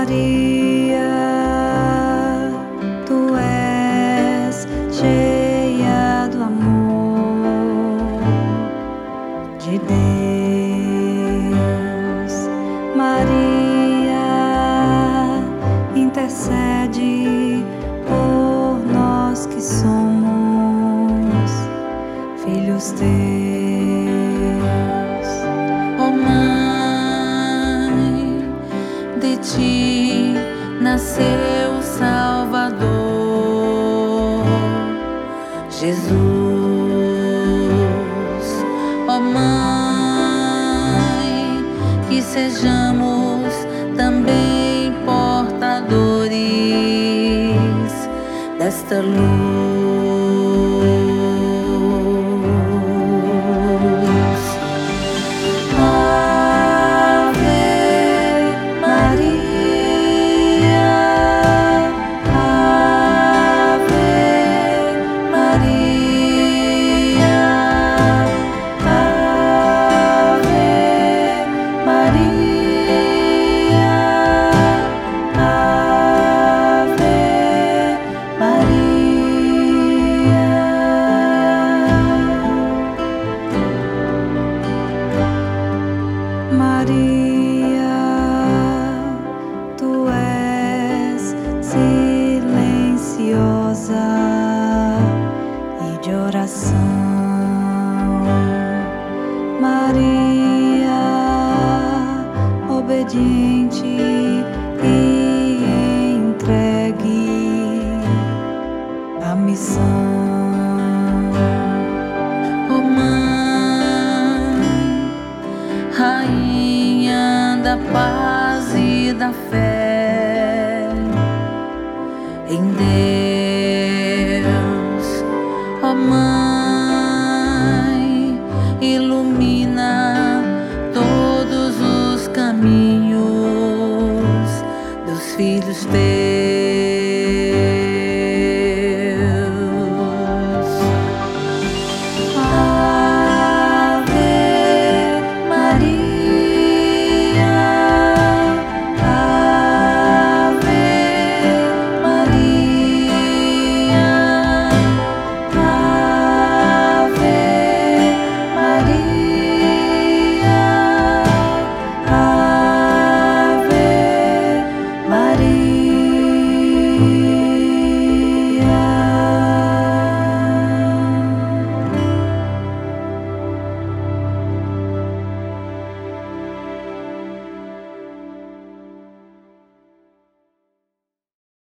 Maria, tu és cheia do amor de Deus. Maria, intercede por nós que somos filhos teus. Ó Mãe, de ti nasceu o Salvador, Jesus. Ó Mãe, que sejamos também portadores desta luz. Maria, tu és silenciosa e de oração. Maria, obediente e entregue à missão. Ó Mãe, Rainha da paz e da fé em Deus. Ó Mãe, ilumina todos os caminhos dos filhos teus.